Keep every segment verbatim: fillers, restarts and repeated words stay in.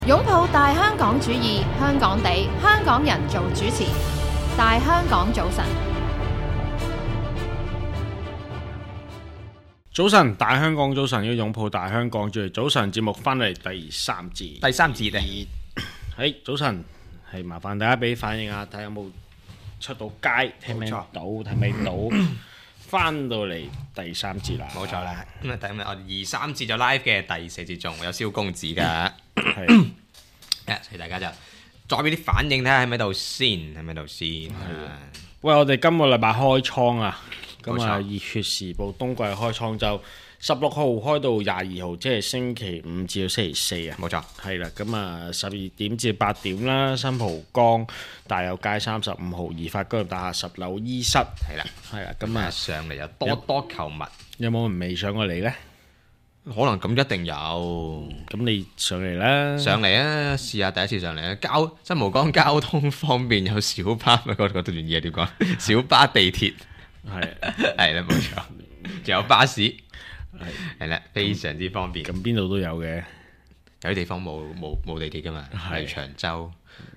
擁抱大香港主義，香港地，香港人做主持。大香港早晨， 早晨，大香港早晨，要擁抱大香港主義。早晨節目翻嚟第三節， 第三節咧， 係早晨，係麻煩大家俾反應啊，睇下有冇出到街，聽唔聽到，睇唔聽到。翻到嚟第三節啦， 冇錯啦。咁啊，第我二三節就 live 嘅，第四節仲有蕭公子噶， 係， 所以大家就再俾啲反應睇下喺咪度先，喺咪度先。 喂，我哋今個禮拜開倉啊，咁啊， 冇錯熱血時報冬季開倉就十六號開到廿二號，即係星期五至到星期四啊。 冇錯， 係啦，咁啊十二點至八點啦，新蒲崗大有街三十五號怡發工業大廈十樓 E 室， 係啦， 係啦，咁啊上嚟有多多購物， 有冇人未上過嚟呢？ 可能咁一定有。 咁你上嚟啦， 上嚟啊！試下第一次上嚟啊！交新蒲崗交通方便，有小巴咪嗰嗰段嘢點講？小巴、地鐵係係啦，冇錯，仲有巴士。係啦，非常之方便。 咁邊度都有嘅， 有啲地方冇冇冇地鐵噶嘛，例如長洲。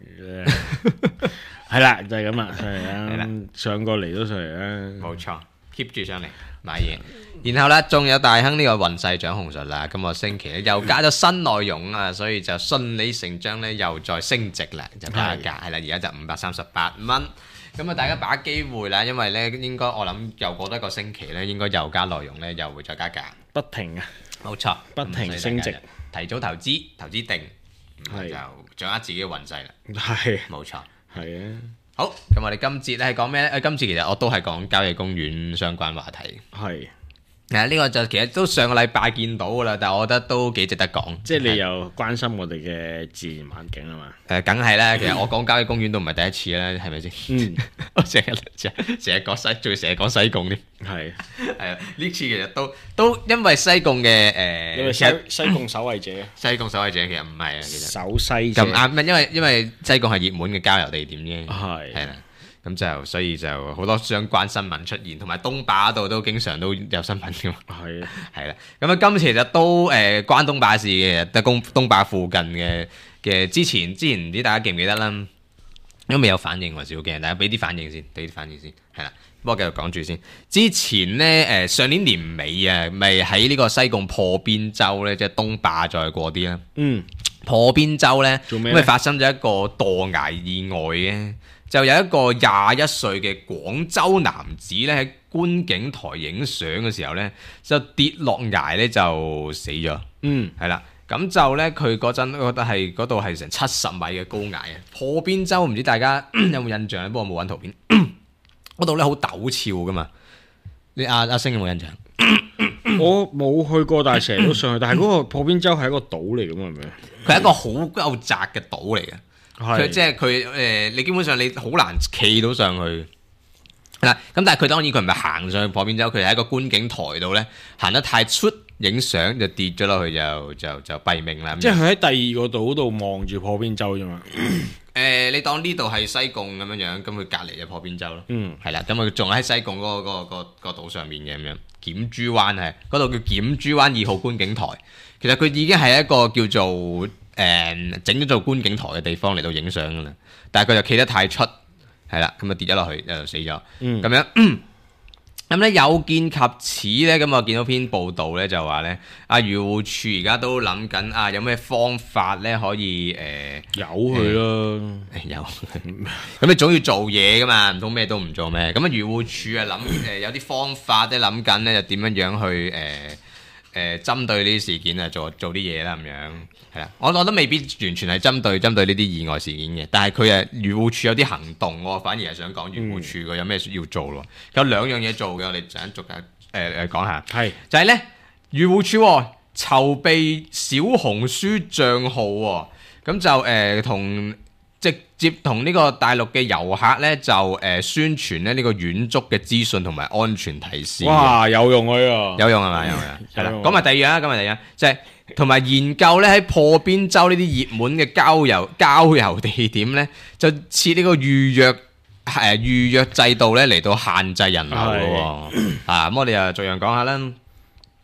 係啦，就係咁啦，上嚟係啦啦，上過嚟都上嚟啦， 冇錯，keep 住上嚟買嘢。然後咧，仲有大亨呢個運勢掌控術啦，今個星期咧又加咗新內容啊，所以就順理成章咧又再升值啦，就加價係啦，而家就五百三十八蚊。咁啊，大家把握機會啦，因為咧應該我諗又過多一個星期咧，應該又加內容咧，又會再加價。 不停啊， 冇錯， 不停升值， 提早投資，投資定，咁就掌握自己嘅運勢啦。 係冇錯， 係啊， 好，咁我哋今節咧係講咩咧？誒，今次其實我都係講郊野公園相關話題。 係。 誒，呢個就其實都上個禮拜見到噶啦，但係我覺得都幾值得講。 即係你又關心我哋嘅自然環境啊嘛？ 誒，梗係啦，其實我講郊野公園都唔係第一次啦，係咪先？ 嗯， 我成日成日成日講西，仲要成日講西貢添。 係係啊，呢次其實都都因為西貢嘅誒， 因為西西貢守衛者， 西貢守衛者其實唔係啊，其實守西者咁啱，唔係因為因為西貢係熱門嘅郊遊地點啫。 係係啦。咁就所以就好多相關新聞出現，同埋東壩度都經常都有新聞嘅嘛。 係啊， 係啦，咁啊今次其實都誒、呃、關東壩事嘅，得公東壩附近嘅嘅之前之前唔知大家記唔記得啦？因為未有反應喎，小鏡，大家俾啲反應先，俾啲反應先，係啦。不過繼續講住先。之前呢，誒、呃、上年年尾啊，咪喺呢個西貢破邊洲咧，即係東壩再過啲啦。 嗯， 破邊洲咧， 做咩咁咪發生咗一個墮崖意外嘅。就有一個廿一歲嘅廣州男子咧喺觀景台影相嘅時候咧，就跌落崖咧就死咗。 嗯， 係啦，咁就咧佢嗰陣覺得係嗰度係成七十米嘅高崖啊！破邊洲唔知大家有冇印象咧？不過冇揾圖片，嗰度咧好陡峭噶嘛。你阿阿星有冇印象？ 我冇去過，但係成日都上去。但係嗰個破邊洲係一個島嚟㗎嘛，係咪？ 佢係一個好夠窄嘅島嚟嘅。佢係即係佢誒，你基本上你好難企到上去嗱。咁但係佢當然佢唔係行上去破邊洲，佢係喺個觀景台度咧行得太出影相就跌咗落去就就就斃命啦。 即係佢喺第二個島度望住破邊洲啫嘛。 誒、呃，你當呢度係西貢咁樣樣，咁佢隔離就破邊洲咯。 嗯， 係啦，咁佢仲喺西貢嗰、個嗰、個、個、個島上面嘅咁樣。檢珠灣係嗰度叫檢珠灣二號觀景台，其實佢已經係一個叫做誒整咗做觀景台嘅地方嚟到影相噶啦，但係佢就企得太出，係啦，咁啊跌咗落去就死咗，咁、 嗯、 樣咁咧有見及此咧，咁我見到篇報道咧就話咧，啊漁護署而家都諗緊啊，有咩方法咧可以誒由佢咯， 有咁你總要做嘢噶嘛，唔通咩都唔做咩？咁啊漁護署啊諗誒有啲方法咧諗緊咧，就點樣樣去誒？呃誒針對呢啲事件啊，做做啲嘢啦，咁樣係啦。我覺得未必完全係針對針對呢啲意外事件嘅，但係佢誒漁護署有啲行動，我反而係想講漁護署佢有咩要做咯。有兩樣嘢做嘅，我哋陣間逐下誒誒講下。係就係咧，漁護署籌備小紅書帳號喎，咁就誒同。呃直接同呢個大陸嘅遊客咧，就誒、呃、宣傳咧呢個遠足嘅資訊同埋安全提示。 哇，有用佢啊！ 有用係嘛？有用係啦。講埋第二樣啦，講埋第二樣，即係同埋研究咧喺破邊洲呢啲熱門嘅郊遊郊遊地點咧，就設呢個預約誒、呃、預約制度咧嚟到限制人流咯。啊，咁我哋又逐樣講下啦。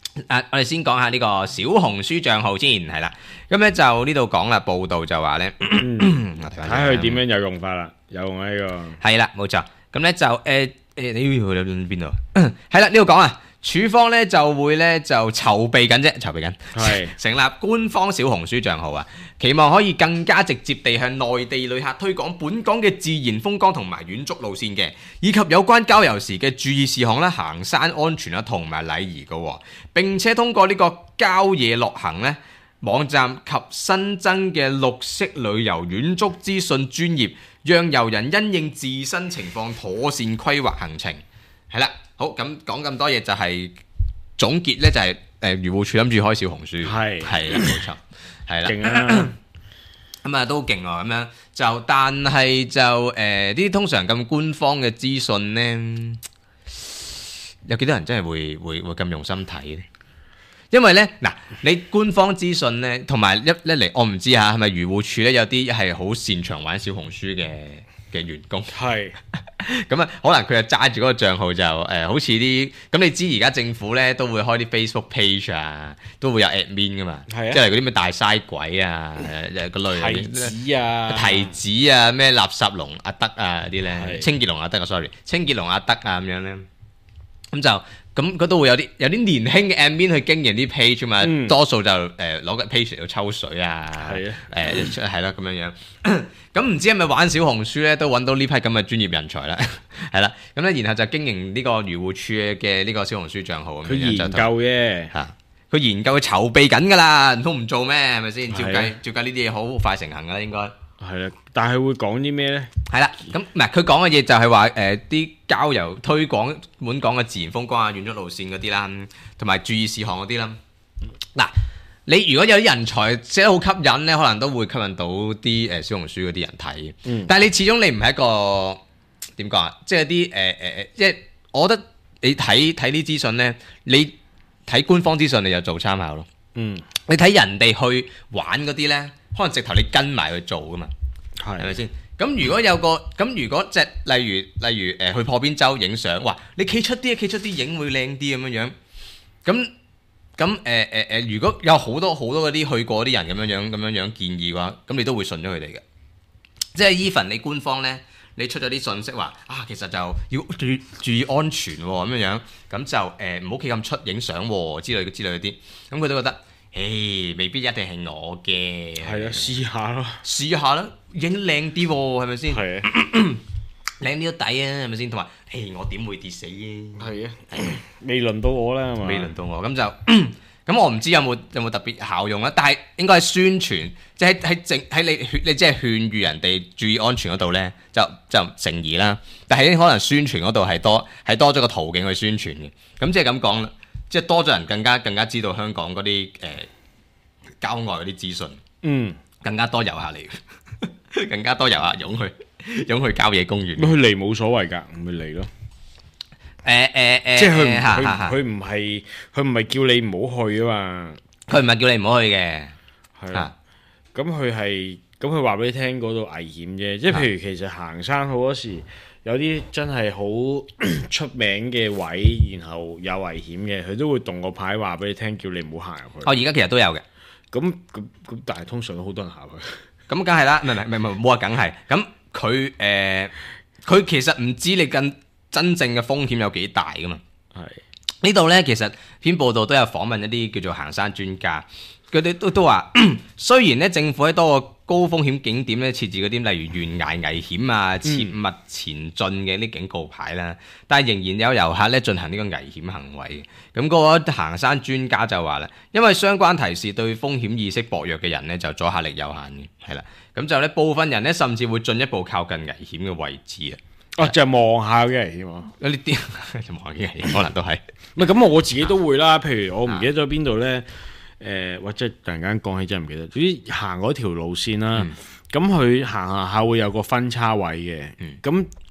啊，我哋先講下呢個小紅書帳號先，係啦。咁咧就呢度講啦，報道就話咧，睇睇佢點樣有用法啦，有用啊呢個。 係啦，冇錯。咁咧就誒誒，你要去邊度？係啦，呢度講啊。處方咧就會咧就籌備緊啫，籌備緊， 係成立官方小紅書帳號啊，期望可以更加直接地向內地旅客推廣本港嘅自然風光同埋遠足路線嘅，以及有關郊遊時嘅注意事項啦、行山安全啦同埋禮儀嘅。並且通過呢個郊野樂行咧網站及新增嘅綠色旅遊遠足資訊專頁，讓遊人因應自身情況妥善規劃行程。係啦。好，咁講咁多嘢就係總結呢，就係誒漁護署諗住開小紅書，係係啦，冇錯，係啦， 勁啊！ 咁啊都勁喎，咁樣就但係就誒呢啲通常咁官方嘅資訊呢，有幾多人真係會會會咁用心睇呢？因為呢，嗱，你官方資訊呢，同埋一一嚟，我唔知嚇係咪漁護署呢有啲係好擅長玩小紅書嘅嘅員工， 係咁啊，可能佢就揸住嗰個帳號就誒、呃，好似啲咁你知而家政府咧都會開啲 Facebook page 啊，都會有 admin 噶嘛， 係啊， 即係嗰啲咩大嘥鬼啊，誒個類提子啊， 提子啊，咩垃圾龍阿德啊啲咧，清潔龍阿德啊 ，sorry， 清潔龍阿德啊咁樣咧，咁就。咁佢都會有啲有啲年輕嘅 admin 去經營啲 page 嘛，嗯、多數就誒攞個 page 嚟到抽水啊，係啊，誒係啦咁樣樣。咁唔知係咪玩小紅書咧，都揾到呢批咁嘅專業人才啦，係啦。咁咧，然後就經營呢個漁護署嘅呢個小紅書帳號咁樣。佢研究啫， 嚇，佢研究佢籌備緊㗎啦，唔通唔做咩？係咪先？照計照計呢啲嘢好快成行㗎啦，應該。 係啦，但係會講啲咩咧？係啦，咁唔係佢講嘅嘢就係話誒啲郊遊推廣本港嘅自然風光啊、遠足路線嗰啲啦，同埋注意事項嗰啲啦。嗱、嗯，你如果有啲人才寫得好吸引咧，可能都會吸引到啲誒小紅書嗰啲人睇。嗯、但係你始終你唔係一個點講啊？即係啲誒誒誒，即係我覺得你睇睇啲資訊咧，你睇官方資訊你就做參考咯。嗯，你睇人哋去玩嗰啲咧。可能直頭你跟埋去做噶嘛，係咪先？咁如果有個咁，如果即係例如例如誒、呃、去破邊洲影相，哇！你企出啲，企出啲影會靚啲咁樣樣。咁咁誒誒誒，如果有好多好多嗰啲去過啲人咁樣樣咁樣樣建議嘅話，咁你都會信咗佢哋嘅。即係 even 你官方咧，你出咗啲信息話啊，其實就要注意注意安全喎咁樣樣，咁就誒唔好企咁出影相喎之類嘅之類嗰啲，咁佢都覺得。誒，未必一定係我嘅。係啊，試下咯，試下啦，影靚啲喎，係咪先？係啊，靚啲都抵啊，係咪先？同埋，誒，我點會跌死嘅？係啊， 未輪到我啦，係嘛？ 未輪到我，咁就咁，我唔知有冇有冇特別效用啦。但係應該係宣傳，即係喺正喺你你即係勸喻人哋注意安全嗰度咧，就就誠意啦。但係可能宣傳嗰度係多係多咗個途徑去宣傳嘅。咁即係咁講啦。即係多咗人更加更加知道香港嗰啲誒郊外嗰啲資訊，嗯，更加多遊客嚟，更加多遊客湧去湧去郊野公園。 咁佢嚟冇所謂㗎，咪嚟咯。 誒誒誒， 即係佢佢佢唔係佢唔係叫你唔好去啊嘛， 佢唔係叫你唔好去嘅， 係啊。咁佢係咁佢話俾你聽嗰度危險啫，即係譬如其實行山好多時。有啲真係好出名嘅位，然後有危險嘅，佢都會動個牌話俾你聽，叫你唔好行入去。 哦，而家其實都有嘅。 咁咁咁，但係通常都好多人行去。 咁梗係啦，唔係唔係唔係冇話梗係。咁佢誒，佢其實唔知你更真正嘅風險有幾大噶嘛。係呢度咧，其實篇報道都有訪問一啲叫做行山專家，佢哋都都話，雖然咧政府喺多個高風險景點咧設置嗰啲例如懸崖危險啊、切勿前進嘅啲警告牌啦，嗯、但係仍然有遊客咧進行呢個危險行為。咁嗰個行山專家就話啦，因為相關提示對風險意識薄弱嘅人咧就阻嚇力有限嘅，係啦。咁就咧部分人咧甚至會進一步靠近危險嘅位置啊。 哦，就係望下嘅危險啊！ 呢啲就望下嘅危險，可能都係。 唔係咁，我自己都會啦。譬如我唔記得咗邊度咧。誒，或者、呃、突然間講起真係唔記得，總之行嗰條路線啦，咁佢、嗯、行下下會有個分叉位嘅，咁、嗯、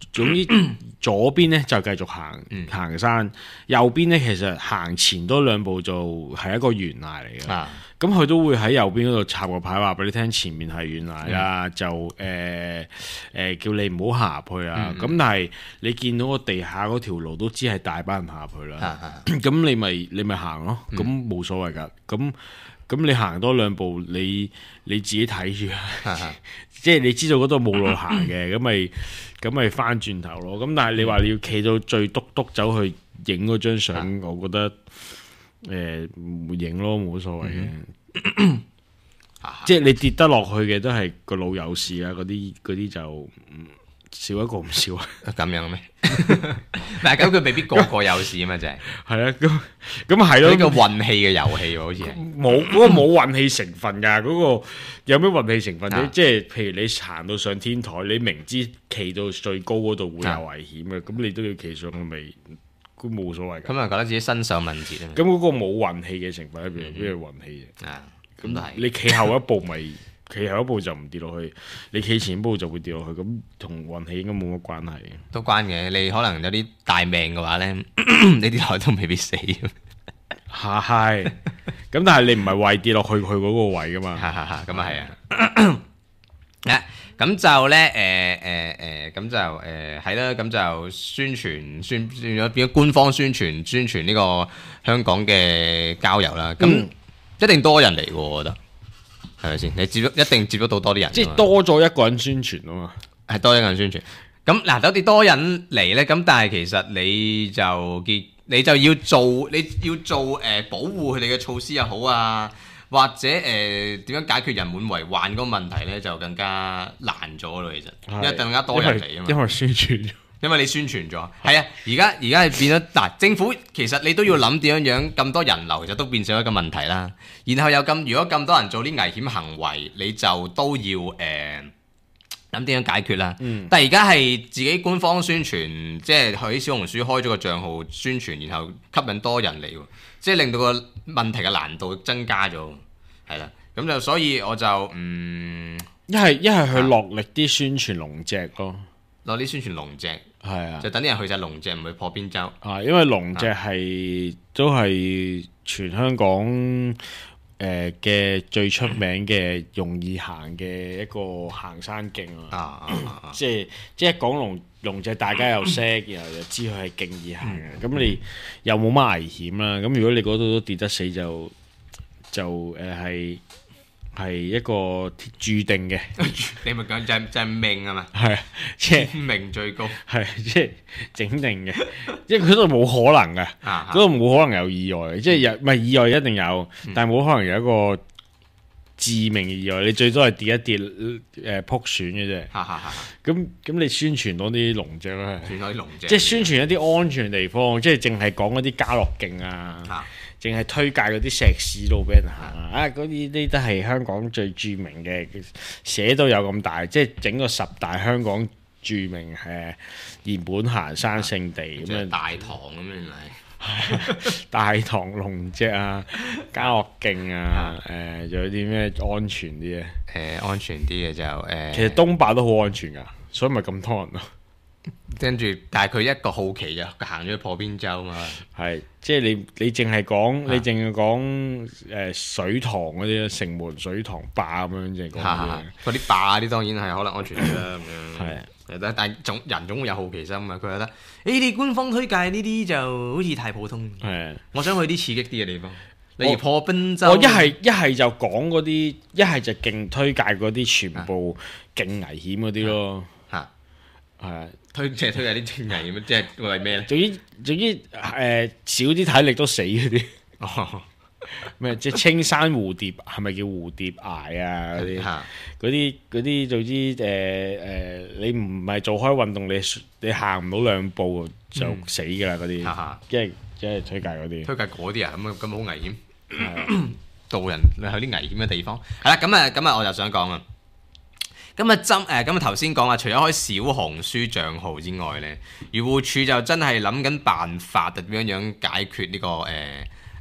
總之左邊咧就繼續行、 嗯、 行山，右邊咧其實行前多兩步就係一個懸崖嚟嘅。咁佢、啊、都會喺右邊嗰度插個牌話俾你聽，前面係懸崖啦，嗯、就誒誒、呃呃、叫你唔好行入去啊。咁、嗯、但係你見到個地下嗰條路都知係大班人行入去啦。咁、啊、你咪你咪行咯，咁冇、嗯、所謂㗎。咁咁你行多兩步，你你自己睇住，即係你知道嗰度冇路行嘅，咁咪咁咪翻轉頭咯。咁但係你話你要企到最篤篤走去影嗰張相，啊、我覺得誒唔影咯，冇所謂嘅。嗯、即係你跌得落去嘅都係個腦有事啊，嗰啲嗰啲就少一個唔少啊。 咁樣咩？但係咁佢未必個個有事啊嘛，就係係啊，咁咁係咯， 呢個運氣嘅遊戲喎，好似冇嗰個冇運氣成分㗎，嗰、嗰個有咩運氣成分啫？啊、即係譬如你行到上天台，你明知企到最高嗰度會有危險嘅，咁、啊、你都要企上去咪，都冇所謂。 咁啊，覺得自己身手敏捷啊。 咁嗰個冇運氣嘅成分喺邊？邊係運氣啫？啊，咁都係。你企後一步咪？企後一步就唔跌落去，你企前一步就會跌落去，咁同運氣應該冇乜關係。 都關嘅，你可能有啲大命嘅話咧，你跌落去都未必死。 嚇係，咁但係你唔係為跌落去佢嗰個位噶嘛？ 嚇嚇嚇，咁啊係啊。啊，咁就咧誒誒誒，咁就誒係啦，咁就宣傳宣變咗變咗官方宣傳宣傳呢個香港嘅郊遊啦。咁、嗯、一定多人嚟喎，我覺得。係咪先？你接一定接觸到多啲人， 即係多咗一個人宣傳啊嘛， 係多一個人宣傳。咁嗱，有啲多人嚟咧，咁但係其實你就結，你就要做，你要做誒、呃、保護佢哋嘅措施又好啊，或者誒點、呃、樣解決人滿為患嗰個問題咧，就更加難咗咯。其實，是因為更加多人嚟啊嘛， 因為宣傳。 因為你宣傳咗，係啊，而家而家係變咗嗱，政府其實你都要諗點樣樣，咁多人流其實都變成一個問題啦。然後有咁，如果咁多人做啲危險行為，你就都要誒諗點樣解決啦。嗯、但係而家係自己官方宣傳，即係喺小紅書開咗個賬號宣傳，然後吸引多人嚟，即係令到個問題嘅難度增加咗，係啦。咁就所以我就嗯， 一係一係去落力啲宣傳龍脊咯。 攞啲宣傳龍脊， 係啊， 就等啲人去晒龍脊，唔去破邊洲。 啊，因為龍脊係、啊、都係全香港誒嘅、呃、最出名嘅容易行嘅一個行山徑啊。啊啊啊即係即係講龍龍脊，大家又識，然後就知佢係勁易行嘅。咁、嗯、你又冇乜危險啦。咁如果你嗰度都跌得死就，就就誒係。呃係一個注定嘅， 你咪講就係就係命啊嘛， 係即係命最高， 係即係整定嘅，即係佢都冇可能嘅，嗰度冇可能有意外嘅，即係有唔係意外一定有，但係冇可能有一個致命嘅意外，你最多係跌一跌誒撲損嘅啫。咁咁你宣傳多啲龍脊啦， 宣傳多啲龍脊， 即係宣傳一啲安全地方，即係淨係講嗰啲家樂徑啊。淨係推介嗰啲石屎路俾人行啊！啊，嗰啲呢都係香港最著名嘅，寫到有咁大，即係整個十大香港著名誒熱門行山勝地咁樣。 大棠咁樣嚟， 大棠龍脊啊，家樂徑啊，誒仲有啲咩安全啲嘅？ 誒安全啲嘅就誒， 其實東壩都好安全㗎，所以咪咁多人咯。 跟住，但係佢一個好奇就行咗去破邊洲嘛。 係，即係你你淨係講，你淨係講誒水塘嗰啲城門水塘壩咁樣淨係講嘅。 嗰啲壩啲當然係可能安全啲啦咁樣。係，但但係總人總會有好奇心啊！佢覺得，你哋官方推介呢啲就好似太普通。係，我想去啲刺激啲嘅地方，例如破邊洲。我一係一係就講嗰啲，一係就勁推介嗰啲全部勁危險嗰啲咯。嚇，係啊。 推即係推介啲正危險，即係為咩咧？ 總之總之誒、呃、少啲體力都死嗰啲。哦，咩即係青山蝴蝶係咪叫蝴蝶崖啊？嗰啲嗰啲嗰啲總之誒誒、呃，你唔係做開運動，你你行唔到兩步就死㗎啦嗰啲。即係即係推介嗰啲。 推介嗰啲啊，咁咁好危險。導人去啲危險嘅地方。係啦，咁啊咁啊，我就想講啊。咁啊，針誒咁啊頭先講話，除咗開小紅書帳號之外咧，漁護署就真係諗緊辦法，點樣樣解決呢、呢個誒誒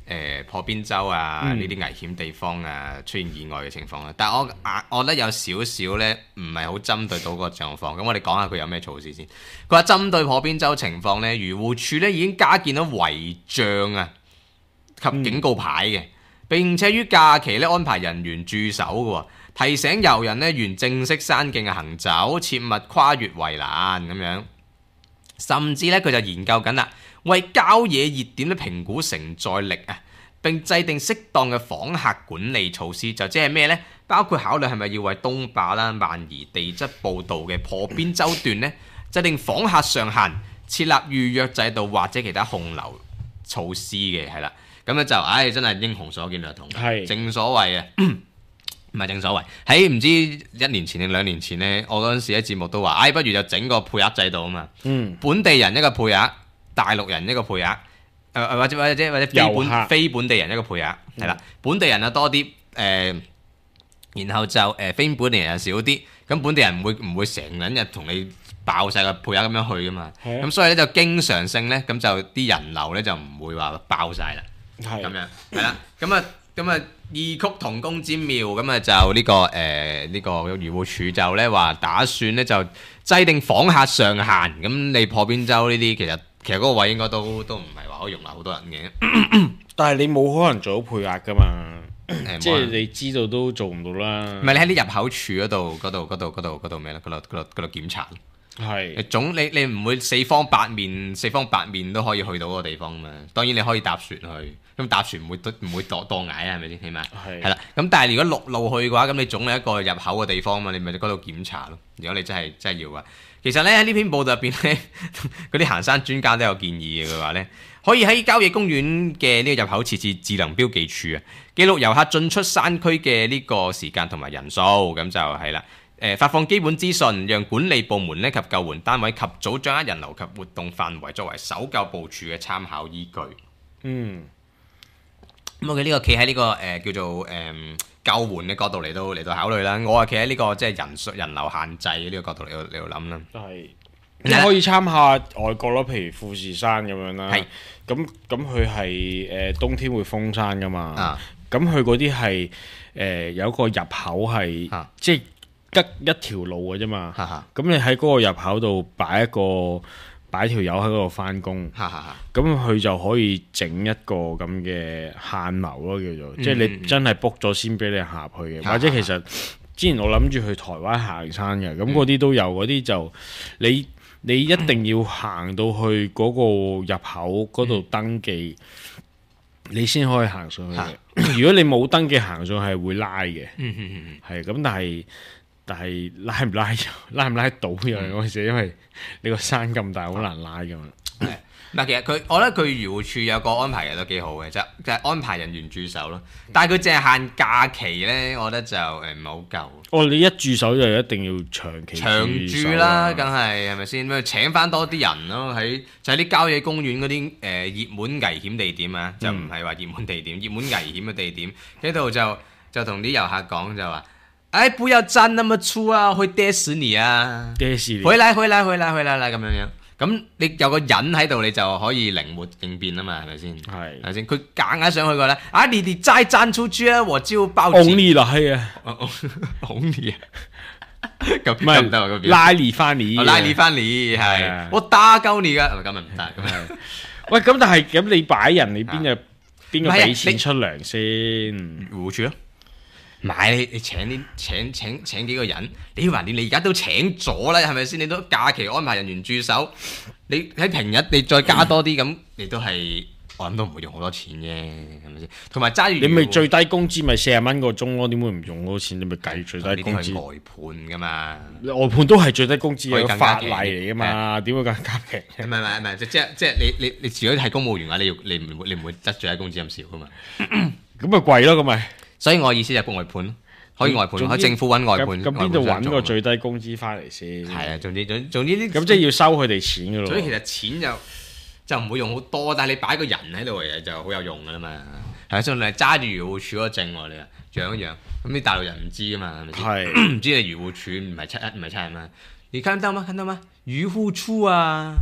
誒破邊洲啊呢啲危險地方啊出現意外嘅情況啦。但係我我覺得有少少咧唔係好針對到個狀況。咁我哋講下佢有咩措施先。佢話針對破邊洲情況咧，漁護署咧已經加建咗違章啊及警告牌嘅。嗯並且於假期咧安排人員駐守嘅，提醒遊人咧沿正式山徑嘅行走，切勿跨越圍欄咁樣。甚至咧佢就研究緊啦，為郊野熱點咧評估承載力啊，並制定適當嘅訪客管理措施。就即係咩呢？包括考慮係咪要為東壩啦、萬宜地質步道嘅破邊洲段呢，制定訪客上限，設立預約制度或者其他控流措施嘅，係啦。咁咧就，唉、哎，真係英雄所見略同， 係正所謂啊，唔係正所謂喺唔知一年前定兩年前呢，我嗰陣時喺節目都話，唉、哎，不如就整個配額制度啊嘛，嗯，本地人一個配額，大陸人一個配額，誒、呃、或者或者或者非本非本地人一個配額，係、嗯、啦，本地人啊多啲，誒、呃，然後就誒、呃、非本地人啊少啲，咁本地人唔會唔會成日同你爆晒個配額咁樣去噶嘛，咁、啊、所以咧就經常性咧，咁就啲人流咧就唔會話爆晒啦。係咁樣，係啦，咁啊，咁啊，異曲同工之妙，咁啊就呢、這個誒呢、呃這個漁護署就咧話打算咧就制定訪客上限，咁你破邊洲呢啲其實其實嗰個位應該都都唔係話可以容納好多人嘅， 但係你冇可能做到配額噶嘛，即係你知道都做唔到啦。 唔係你喺啲入口處嗰度嗰度嗰度嗰度嗰度咩咧？嗰度嗰度嗰度檢查。係，總你你唔會四方八面四方八面都可以去到嗰個地方嘛。當然你可以搭船去，咁搭船唔會唔會墮墮崖啊？係咪先？起碼係係啦。咁但係如果陸路去嘅話，咁你總有一個入口嘅地方嘛，你咪喺嗰度檢查咯。如果你真係真係要啊，其實咧喺呢篇報道入邊咧，嗰啲行山專家都有建議嘅，佢話咧可以喺郊野公園嘅呢個入口設置智能標記處啊，記錄遊客進出山區嘅呢個時間同埋人數，咁就係啦。誒發放基本資訊，讓管理部門咧及救援單位及早掌握人流及活動範圍，作為搜救部署嘅參考依據。嗯，咁我嘅呢個企喺呢個誒、呃、叫做誒、呃、救援嘅角度嚟到嚟到考慮啦。我係企喺呢個即係人數人流限制呢個角度嚟到嚟到諗啦。係， 你可以參考外國咯，譬如富士山咁樣啦。係，咁咁佢係誒冬天會封山噶嘛。啊，咁佢嗰啲係誒有一個入口係、啊、即係。吉一條路嘅啫嘛，咁你喺嗰個入口度擺一個擺條友喺嗰度翻工，咁佢就可以整一個咁嘅限流咯，叫做，嗯、即係你真係 book 咗先俾你下去嘅，或者其實之前我諗住去台灣行山嘅，咁嗰啲都有，嗰啲就你你一定要行到去嗰個入口嗰度登記，嗯、你先可以行上去嘅。如果你冇登記行上去係會拉嘅，係咁，但係。但係拉唔拉拉唔拉到嘅嗰陣時，因為你個山咁大，好難拉噶嘛。 嗱，其實佢，我覺得佢漁護署有個安排嘅都幾好嘅，就就係安排人員駐守咯。但係佢淨係限假期咧，我覺得就誒唔係好夠。哦， 你一駐守就一定要長期長駐啦，梗係係咪先？咪請翻多啲人咯，喺就喺啲郊野公園嗰啲誒熱門危險地點啊，就唔係話熱門地點，熱門危險嘅地點喺度就就同啲遊客講就話。哎，不要站那麼粗啊，會跌死你啊！ 跌死你！ 回來，回來，回來，回來啦，咁樣樣。咁你有個人喺度，你就可以靈活應變啊嘛，係咪先？係，係咪先？佢夾硬上去個咧，啊，你哋再站出去啊，我就報警。 拱你落去啊！ 拱你啊！咁唔係唔得，拉你翻你， 拉你翻你係，我打鳩你噶，咁咪唔得咁係。 喂，咁但係咁你擺人，你邊個邊個俾錢出糧先？ 護住咯。唔係你你請啲請請請幾個人，你話你你而家都請咗啦，係咪先？你都假期安排人員駐守，你喺平日你再加多啲咁，你都係我諗都唔會用好多錢嘅，係咪先？同埋揸住你咪最低工資咪四十蚊個鐘咯，點會唔用好多錢？你咪計最低工資。 外判噶嘛， 外判都係最低工資嘅法例嚟噶嘛，點會更加平？ 唔係唔係唔係，即即即係你你你如果係公務員嘅話，你要你唔會你唔會得最低工資咁少噶嘛？ 咁咪貴咯，咁咪。 所以我意思就係外判咯，可以外判，可以政府揾外判。 咁邊度揾個最低工資翻嚟先？ 係啊，總之總總之啲咁即係要收佢哋錢噶咯。 所以其實錢就就唔會用好多，但係你擺個人喺度嘅就好有用噶啦嘛。係啊，所以你揸住漁護署嗰證喎，你啊養一養，咁啲大陸人唔知噶嘛，係咪先？係唔知你漁護署唔係七一唔係七人嘛？你看到嗎？看到嗎？漁護處啊，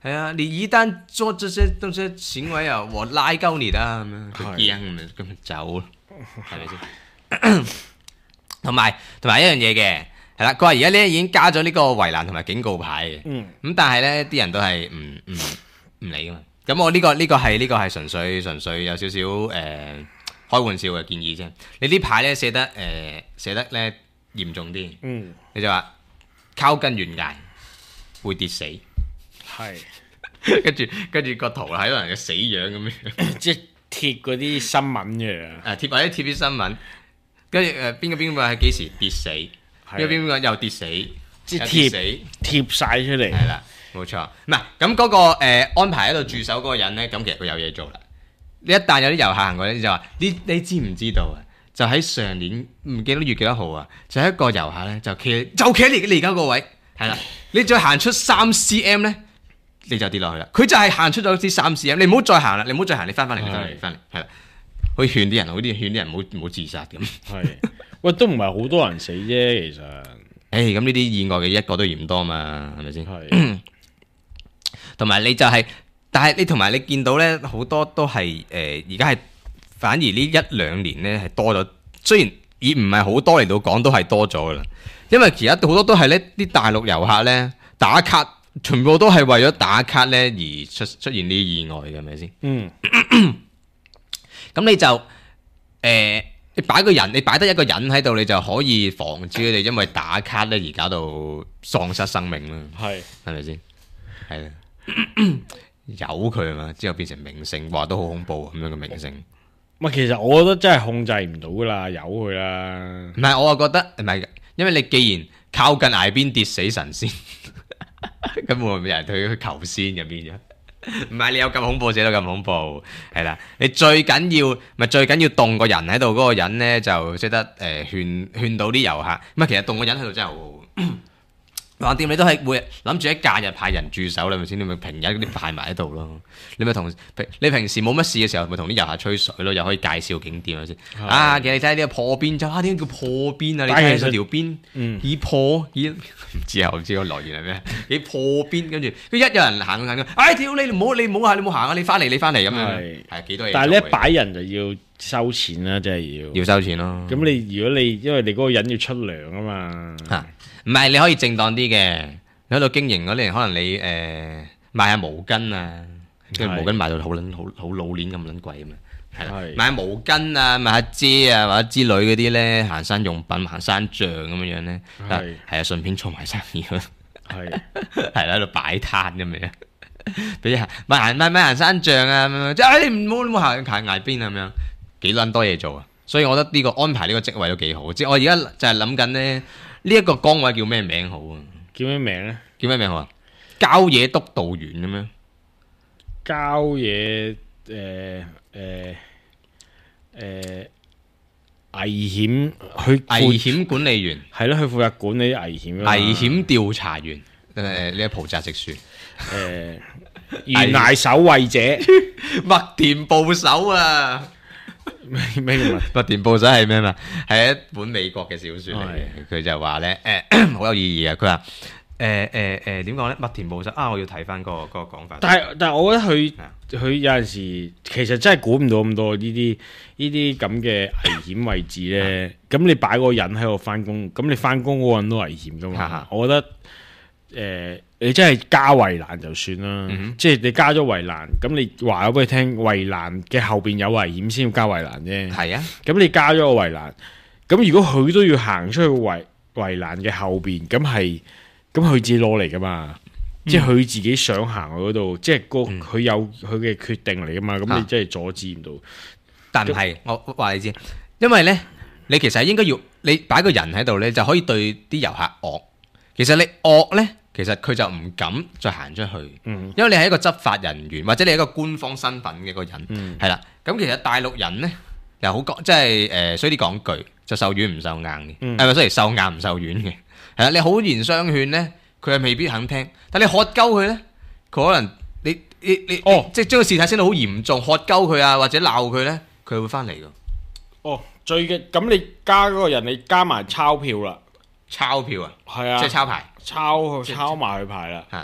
係啊，你一旦做這些這些行為啊，我拉鳩你啦咁樣，佢驚咁咪咁咪走咯，係咪先？同埋同埋一樣嘢嘅，係啦，佢話而家咧已經加咗呢個圍欄同埋警告牌嘅，咁、嗯、但係咧啲人都係唔唔唔理噶嘛。咁我呢、這個呢、這個係呢、這個係純粹純粹有少少誒、呃、開玩笑嘅建議啫。你呢排咧寫得誒、呃、寫得咧嚴重啲，嗯、你就話靠近懸崖會跌死， 係跟住跟住個圖係個人嘅死樣咁樣， 即係貼嗰啲新聞嘅， 誒貼或者貼啲新聞。跟住誒邊個邊個係幾時跌死？邊個邊個又跌死？ 即係貼死貼晒出嚟。 係啦，冇錯。唔係咁嗰個、呃、安排喺度駐守嗰個人咧，咁其實佢有嘢做啦。你一旦有啲遊客行過咧，你就話：你你知唔知道啊？就喺上年唔記得月幾多號啊？就係一個遊客咧，就企就企喺你你而家個位，係啦。你再行出三 cm 咧，你就跌落去啦。佢就係行出咗啲三 cm，你唔好再行啦，你唔好再行，你翻返嚟，你翻嚟，翻嚟，係啦。可以勸啲人，好啲勸啲人唔好唔好自殺咁。 係，喂，都唔係好多人死啫，其實。誒、 欸，咁呢啲意外嘅一個都嫌多嘛，係咪先？係。同埋你就係、是，但係你同埋你見到咧，好多都係誒，而家係反而呢一兩年咧係多咗。雖然以唔係好多嚟到講，都係多咗噶啦。因為而家好多都係呢啲大陸遊客咧打卡，全部都係為咗打卡咧而出出現呢啲意外嘅，係咪先？嗯。咁你就誒、呃，你擺個人，你擺得一個人喺度，你就可以防止佢哋因為打卡咧而搞到喪失生命啦。係，係咪先？係啦，由佢啊嘛，之後變成明星，話都好恐怖咁樣嘅明星。 唔係，其實我覺得真係控制唔到噶啦，由佢啦。 唔係，我啊覺得唔係，因為你既然靠近崖邊跌死神仙，咁會唔會有人對佢求仙入邊啫？唔係你有咁恐怖寫到咁恐怖，係啦。你最緊要咪最緊要動個人喺度，嗰個人咧就識得誒勸勸到啲遊客。唔係，其實動個人喺度真係好好。橫掂你都係會諗住喺假日派人駐守啦，咪先？你咪平日嗰啲派埋喺度咯。你咪同你平時冇乜事嘅時候，咪同啲遊客吹水咯，又可以介紹景點係咪先？啊，其實你睇下呢個破邊就啊，點解叫破邊啊？你睇下條邊以破以唔知啊，我唔知個來源係咩？以破邊跟住，佢一有人行行，哎屌你唔好你唔好行你唔好行啊！你翻嚟你翻嚟咁樣，係幾多嘢？ 但係你一擺人就要收錢啦，真係要要收錢咯。 咁你如果你因為你嗰個人要出糧啊嘛。 嚇唔係，你可以正當啲嘅，你喺度經營嗰啲，可能你誒、呃、賣下毛巾啊，跟住毛巾賣到好撚好好老鏈咁撚貴啊嘛，係啦，賣下毛巾啊，賣下遮啊，或者之類嗰啲咧，行山用品、行山杖咁樣樣咧，係係啊，順便做埋生意咯，係係啦，喺度擺攤咁樣，俾行賣行賣賣行山杖啊咁樣，即係你唔好唔好行行崖邊啊咁樣，幾撚多嘢做啊，所以我覺得呢個安排呢個職位都幾好，即係我而家就係諗緊咧。呢一個崗位叫咩名好啊？ 叫咩名咧？ 叫咩名好啊？郊野督導員咁樣。 郊野誒誒誒危險去危險管理員係咯，佢負責管理危險。 危險調查員誒呢一蒲澤直樹誒懸崖守衛者麥田捕手啊！ 咩叫麥田捕手係咩嘛？係一本美國嘅小說嚟嘅，佢就話咧誒好有意義啊！佢話誒誒誒點講咧？麥田捕手啊，我要睇翻嗰個嗰個講法。 但係但係，我覺得佢佢有陣時其實真係估唔到咁多呢啲呢啲咁嘅危險位置咧。咁你擺個人喺度翻工，咁你翻工嗰個人都危險噶嘛？我覺得誒。你真係加圍欄就算啦，嗯、哼即係你加咗圍欄，咁你話咗俾佢聽，圍欄嘅後邊有危險先要加圍欄啫。係啊，咁你加咗個圍欄，咁如果佢都要行出去圍圍欄嘅後邊，咁係咁佢自己攞嚟噶嘛？嗯、即係佢自己想行去嗰度，即係個佢有佢嘅決定嚟噶嘛？咁、嗯、你真係阻止唔到。 但係我話你知，因為咧，你其實應該要你擺個人喺度咧，就可以對啲遊客惡。其實你惡咧。其實佢就唔敢再行出去，嗯、因為你係一個執法人員，或者你係一個官方身份嘅個人，係啦、嗯。咁其實大陸人呢，又好講，即係誒，衰啲講句，就受軟唔受硬嘅，係咪？雖然受硬唔受軟嘅，係啦。你好言相勸呢，佢係未必肯聽。但你喝鳩佢呢，佢可能你你你，哦，即係將個事態升到好嚴重，喝鳩佢啊，或者鬧佢呢，佢會翻嚟噶。 哦，最嘅咁你加嗰個人，你加埋鈔票啦。 鈔票啊， 係啊， 即係抄牌， 抄抄埋佢牌啦。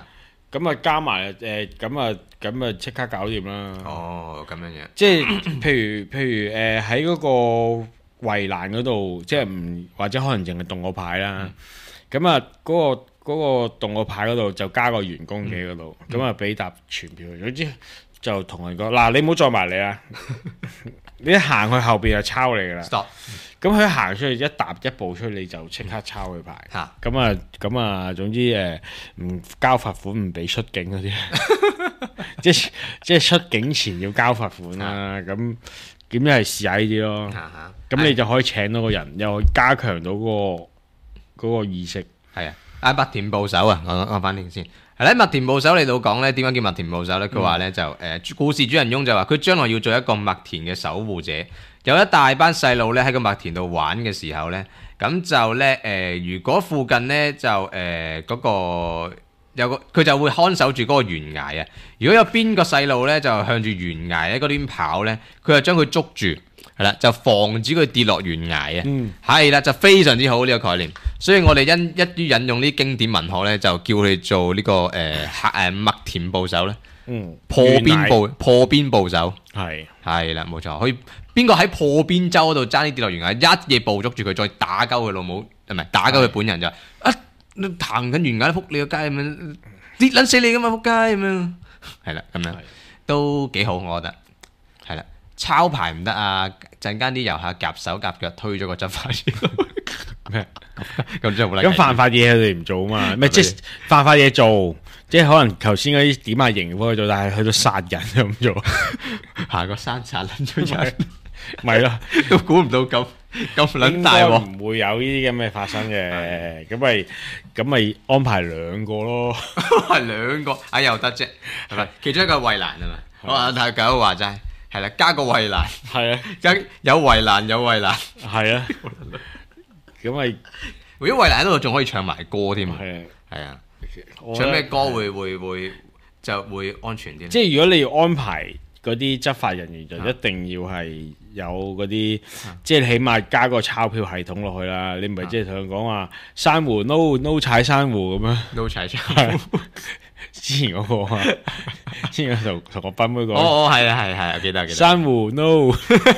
咁啊加埋誒咁啊咁啊即刻搞掂啦。 哦，咁樣樣。 即係譬如譬如誒喺嗰個圍欄嗰度，即係唔或者可能淨係動個牌啦。咁啊嗰個嗰個動個牌嗰度就加個員工嘅嗰度，咁啊俾沓傳票。總之就同人講嗱，你唔好再埋嚟啊！你一行去後邊就抄你噶啦。 Stop。 咁佢行出去一踏一步出去，你就即刻抄佢牌。 嚇。 咁啊咁啊，總之誒唔交罰款唔俾出境嗰啲，即係即係出境前要交罰款啦。咁點樣係試下呢啲咯？咁你就可以請到個人，又加強到嗰個嗰個意識。 係啊，阿麥田捕手啊，我講翻呢先。係咧，麥田捕手嚟到講咧，點解叫麥田捕手咧？佢話咧就誒、呃，故事主人翁就話佢將來要做一個麥田嘅守護者。有一大班細路咧喺個麥田度玩嘅時候咧，咁就咧誒、呃，如果附近咧就誒嗰、呃嗰個有個佢就會看守住嗰個懸崖啊。如果有邊個細路咧就向住懸崖喺嗰邊跑咧，佢就將佢捉住，係啦，就防止佢跌落懸崖啊。係啦、嗯，就非常之好呢、呢個概念。所以我哋因一於引用啲經典文學咧，就叫佢哋做呢、呢個誒誒麥田捕手咧。嗯，破邊捕破邊捕手係係啦，冇錯。可以邊個喺破邊洲嗰度爭啲跌落懸崖，一嘢捕捉住佢，再打鳩佢老母，唔係打鳩佢本人就啊，你行緊懸崖，撲你個街咁樣跌撚死你噶嘛，撲街咁樣，係啦，咁樣都幾好，我覺得係啦。抄牌唔得啊，陣間啲遊客夾手夾腳推咗個執法嘢咩？咁真係冇咁犯法嘢佢哋唔做啊嘛，咩即係犯法嘢做。即係可能頭先嗰啲點下刑幫佢做，但係去到殺人就咁做， 下個山殺撚咗人， 咪咯， 都估唔到咁咁撚大喎， 唔會有呢啲咁嘅發生嘅，咁咪咁咪安排兩個咯， 係兩個啊又得啫，係咪？其中一個圍欄啊嘛，我阿大狗話齋係啦，加個圍欄， 係啊， 有有圍欄有圍欄， 係啊，咁咪如果圍欄喺度仲可以唱埋歌添， 係係啊。唱咩歌會會會就會安全啲？ 即係如果你要安排嗰啲執法人員，就一定要係有嗰啲，啊、即係起碼加個鈔票系統落去啦。你唔係即係同佢講話珊瑚 no no 踩珊瑚咁樣 no 踩珊瑚。 之前嗰、嗰個啊，之前同同我賓妹講。 哦哦，係啊係係，記得記得。 珊瑚 no。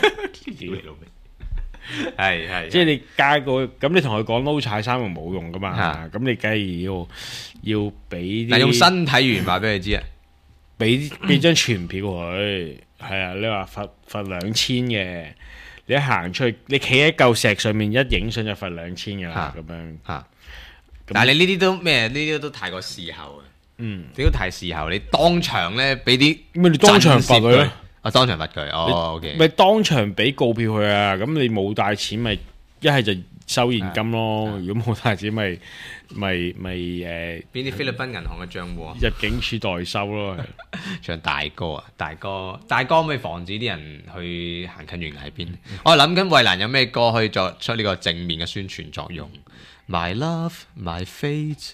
係係， 即係你加個咁，你同佢講撈踩珊瑚冇用噶嘛？咁你梗係要要俾啲， 但用身體語言話俾佢知啊， 俾俾張傳票佢，係啊，你話罰罰兩千嘅，你一行出去，你企喺嚿石上面一影相就罰兩千噶啦，咁樣吓。 但係你呢啲都咩？呢啲都太過事後啊，嗯，你都太事後，你當場咧俾啲咩？你當場罰佢。 啊！當場罰佢，哦，OK， 咪當場俾告票佢啊！咁你冇帶錢咪一係就收現金咯，如果冇帶錢咪咪咪誒， 邊啲菲律賓銀行嘅賬戶？ 入境處代收咯， 唱大歌啊！大哥，大哥可唔可以防止啲人去行近懸崖邊？我諗緊衛蘭有咩歌可以作出呢個正面嘅宣傳作用 ？My love, my fate，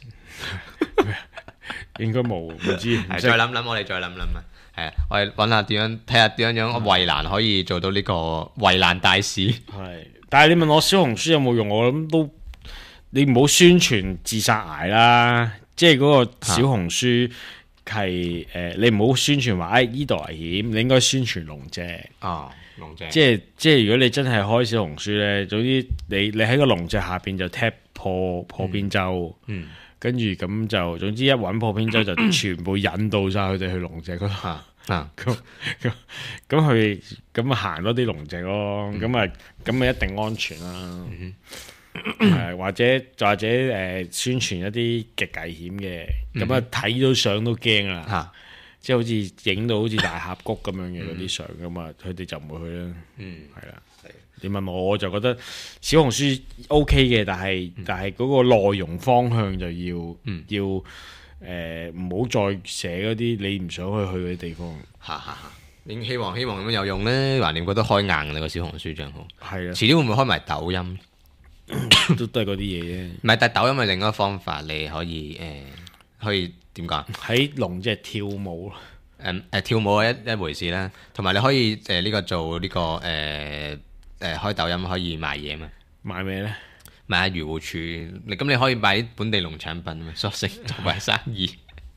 應該冇，唔知。 再諗諗，我哋再諗諗啊！係啊，我哋揾下點樣睇下點樣樣衛蘭可以做到呢個衛蘭大使。係， 但係你問我小紅書有冇用？我諗都你唔好宣傳自殺崖啦，即係嗰個小紅書係誒、呃，你唔好宣傳話誒呢度危險，你應該宣傳龍脊。 哦，龍脊。 即係即係如果你真係開小紅書咧，總之你你喺個龍脊下邊就 tap 破破邊洲。嗯。嗯跟住咁就，總之一揾破邊洲就全部引導晒佢哋去龍脊嗰度。啊，咁咁咁佢咁啊行多啲龍脊咯，咁啊咁咪一定安全啦。誒或者或者誒宣傳一啲極危險嘅，咁啊睇到相都驚啦。即係好似影到好似大峽谷咁樣嘅嗰啲相咁啊，佢哋就唔會去啦。嗯，係啦。你問我，我就覺得小紅書 OK 嘅，但係、嗯、但係嗰個內容方向就要、嗯、要誒唔好再寫嗰啲你唔想去去嗰啲地方。 嚇嚇嚇！你希望希望咁樣有用咧，橫掂覺得開硬你個小紅書賬號。係啊，遲啲會唔會開埋抖音？ 都都係嗰啲嘢啫。 唔係，但係抖音係另一個方法，你可以誒、呃、可以點講？ 喺龍脊跳舞咯。 誒誒、呃、跳舞係一一回事啦，同埋你可以誒呢、呃這個做呢、這個誒。呃誒、呃、開抖音可以賣嘢嘛？ 賣咩咧？ 賣下漁護署，你咁你可以賣啲本地農產品嘛，索性做埋生意。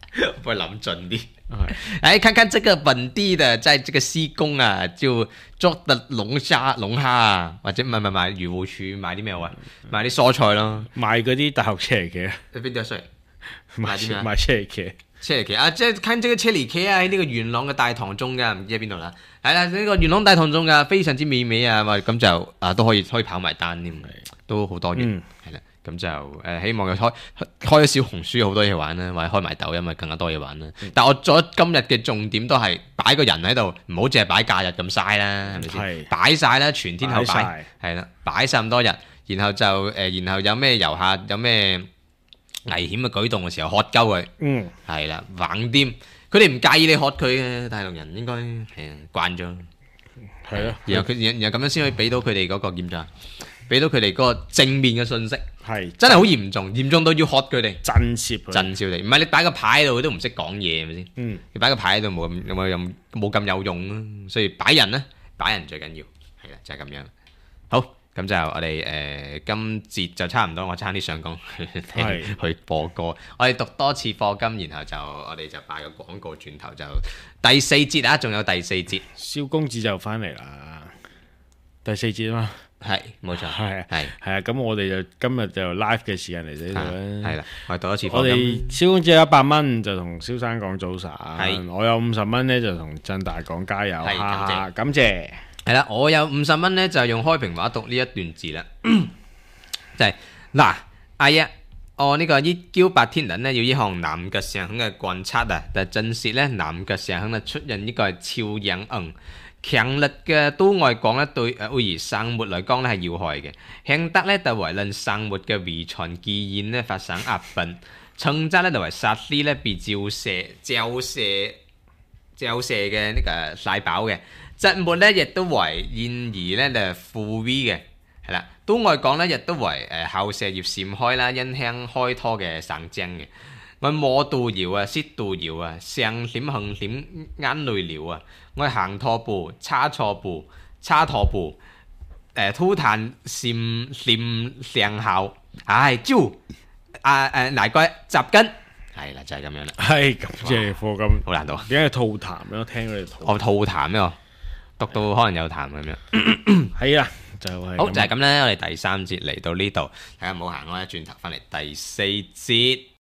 會諗盡啲。 係哎，看看這個本地的，在這個西貢啊，就捉得龍蝦、龍蝦啊，或者唔係唔係買漁護署買啲咩話？買啲蔬菜咯。 賣嗰啲大學車厘茄， 邊度衰？ 賣賣啲咩啊賣車厘茄， 車厘茄啊，即係看這個車厘茄啊，喺呢個元朗嘅大塘種㗎，唔知喺邊度啦。係啦，呢個元朗大塘種㗎，非常之美味啊！咁就啊都可以可以跑埋單添，都好多元。 嗯係啦，咁就誒希望佢開開咗小紅書好多嘢玩啦，或者開埋抖音咪更加多嘢玩啦。但我咗今日嘅重點都係擺個人喺度，唔好淨係擺假日咁嘥啦，係咪先？ 係擺晒啦，全天候擺擺，係啦，擺晒咁多日，然後就誒，然後有咩遊客有咩危險嘅舉動嘅時候，喝鳩佢。 嗯， 係啦，橫掂，佢哋唔介意你喝佢嘅，大陸人應該係啊慣咗。 係咯， 然後佢然然後咁樣先可以俾到佢哋嗰個點咋，俾到佢哋嗰個正面嘅信息， 係真係好嚴重，嚴重到要喝佢哋， 震懾佢， 震笑你。唔係你擺個牌喺度，佢都唔識講嘢，係咪先？ 嗯， 你擺個牌喺度冇咁有冇有冇咁有用啊？所以擺人咧，擺人最緊要，係啦，就係咁樣。好。咁就我哋誒、呃、今節就差唔多，我差啲想講係去播歌，我哋讀多次課金，然後就我哋就擺個廣告，轉頭就第四節啊，仲有第四節， 蕭公子就翻嚟啦，第四節啊嘛， 係冇錯， 係係係啊，咁我哋就今日就 live 嘅時間嚟到呢度啦， 係啦，我哋讀一次我哋課金， 蕭公子有一百蚊就同蕭生講早晨， 係我有五十蚊咧就同振大講加油， 係哈哈感謝感謝， 係啦，我有五十蚊咧就用開平話讀呢一段字啦，就係、嗱，阿一。我呢個一九八天人呢，要呢項南極上空嘅觀察啊，就震懾咧南極上空咧出現呢個超氧硬強烈嘅都外講咧對誒會兒生活嚟講咧係要害嘅，輕得咧就為令生活嘅遺傳基因咧發生壓變，重則咧就為殺啲咧被照射照射照射嘅呢個細胞嘅，質末咧亦都為現而咧就負 V 嘅。係啦，都外講咧，亦都為誒後射葉閃開啦，影響開拖嘅生長嘅。我摸度搖啊，舌度搖啊，上點橫點眼淚流啊，我行錯步，差錯步，差錯步，誒吐痰閃閃上後，唉招啊誒嗱個雜根，係啦就係咁樣啦， 係感謝課金， 好難讀。 點解吐痰咧？我聽佢哋吐， 我吐痰咩？我讀到可能有痰咁樣。 係啊。就係好就係咁咧，我哋第三節嚟到呢度，大家唔好行開，轉頭翻嚟第四節。